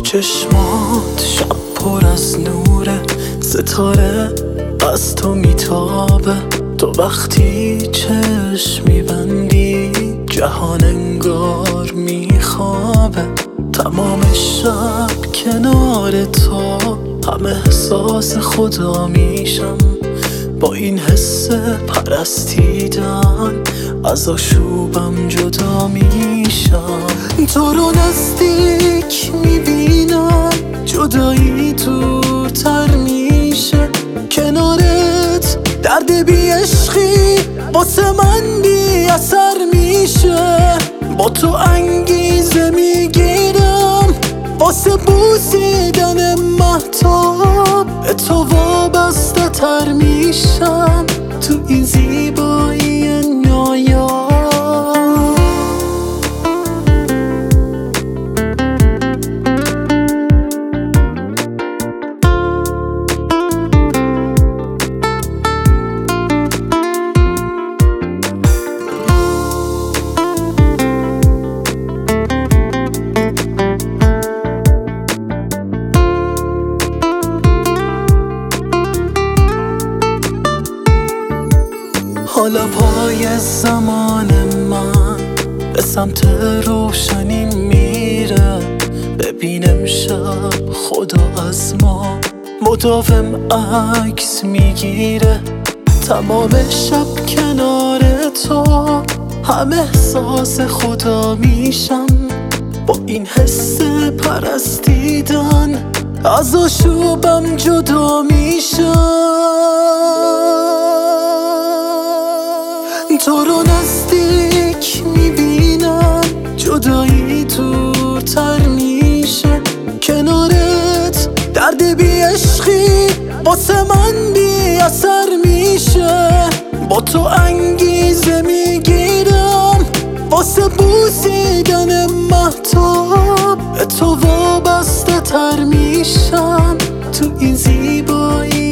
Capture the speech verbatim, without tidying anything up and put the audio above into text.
چشمات شب پر از نوره، ستاره از تو میتابه. تو وقتی چشم میبندی جهان انگار میخوابه. تمام شب کنار تو همه احساس خدا میشم. با این حس پرستیدن از آشوبم جدا میشم. تو رو نزدیک میبینم جدایی دورتر میشه. کنارت درد بی عشقی واسه من بی اثر میشه. با تو انگیزه میگیرم واسه بوسیدن مهتاب. به تو وابسته تر میشم تو این زیبایی نایاب. حالا پای زمان من به سمت روشنی میره. ببین امشب خدا از ما مداوم عکس میگیره. تمام شب کنار تو همه احساس خدا میشم. با این حس پرستیدن از آشوبم جدا میشم. تو رو نزدیک میبینم جدایی دورتر میشه. کنارت درد بی عشقی واسه من بی اثر میشه. با تو انگیزه میگیرم واسه بوسیدن مهتاب. به تو وابسته تر میشم تو این زیبایی